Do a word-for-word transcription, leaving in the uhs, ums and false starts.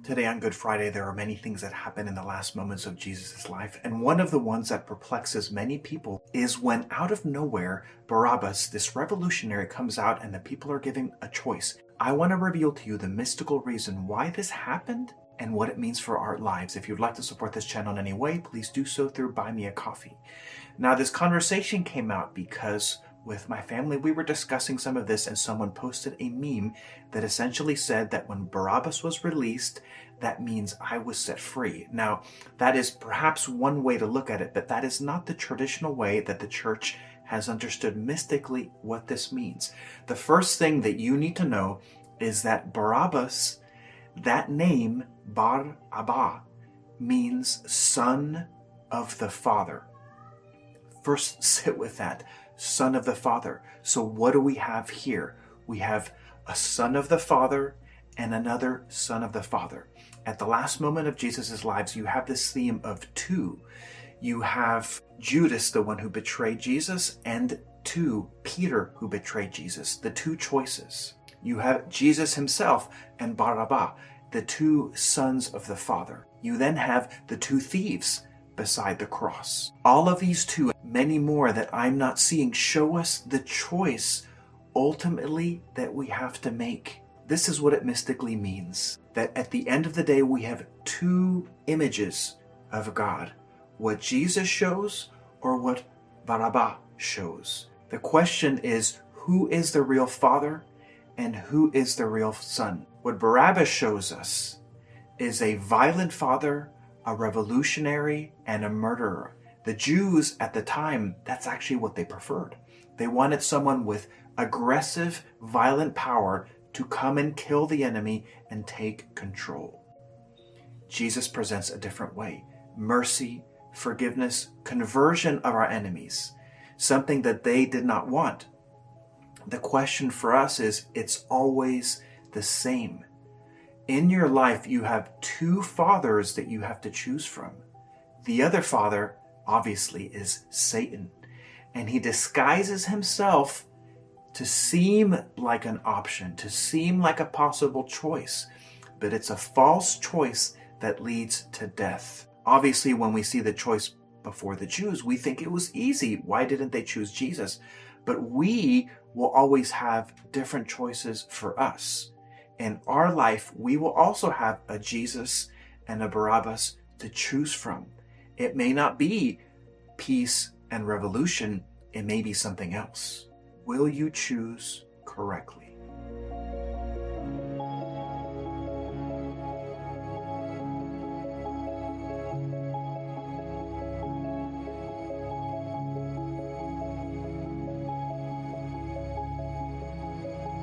Today on Good Friday, there are many things that happen in the last moments of Jesus' life, and one of the ones that perplexes many people is when out of nowhere, Barabbas, this revolutionary, comes out and the people are given a choice. I want to reveal to you the mystical reason why this happened and what it means for our lives. If you'd like to support this channel in any way, please do so through Buy Me a Coffee. Now, this conversation came out because with my family, we were discussing some of this and someone posted a meme that essentially said that when Barabbas was released, that means I was set free. Now, that is perhaps one way to look at it, but that is not the traditional way that the church has understood mystically what this means. The first thing that you need to know is that Barabbas, that name, Bar Abba, means son of the Father. First, sit with that. Son of the Father. So what do we have here? We have a son of the Father and another son of the Father. At the last moment of Jesus' lives, you have this theme of two. You have Judas, the one who betrayed Jesus, and two, Peter, who betrayed Jesus, the two choices. You have Jesus himself and Barabbas, the two sons of the Father. You then have the two thieves beside the cross. All of these two, many more that I'm not seeing, show us the choice ultimately that we have to make. This is what it mystically means, that at the end of the day we have two images of God, what Jesus shows or what Barabbas shows. The question is, who is the real Father and who is the real Son? What Barabbas shows us is a violent father, a revolutionary, and a murderer. The Jews at the time, that's actually what they preferred. They wanted someone with aggressive, violent power to come and kill the enemy and take control. Jesus presents a different way. Mercy, forgiveness, conversion of our enemies, something that they did not want. The question for us is, it's always the same. In your life, you have two fathers that you have to choose from. The other father, obviously, is Satan. And he disguises himself to seem like an option, to seem like a possible choice. But it's a false choice that leads to death. Obviously, when we see the choice before the Jews, we think it was easy. Why didn't they choose Jesus? But we will always have different choices for us. In our life, we will also have a Jesus and a Barabbas to choose from. It may not be peace and revolution. It may be something else. Will you choose correctly?